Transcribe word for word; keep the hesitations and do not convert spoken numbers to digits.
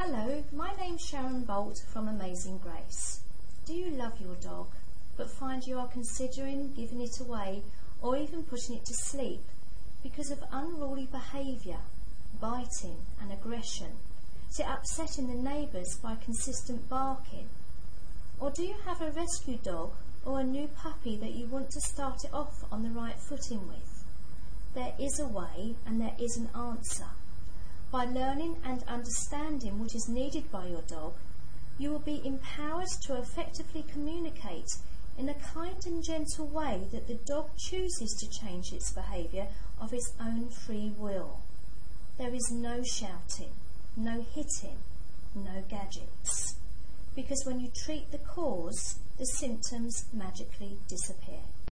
Hello, my name's Sharon Bolt from Amazing Grace. Do you love your dog, but find you are considering giving it away or even putting it to sleep because of unruly behaviour, biting and aggression, is it upsetting the neighbours by consistent barking? Or do you have a rescue dog or a new puppy that you want to start it off on the right footing with? There is a way and there is an answer. By learning and understanding what is needed by your dog, you will be empowered to effectively communicate in a kind and gentle way that the dog chooses to change its behaviour of its own free will. There is no shouting, no hitting, no gadgets. Because when you treat the cause, the symptoms magically disappear.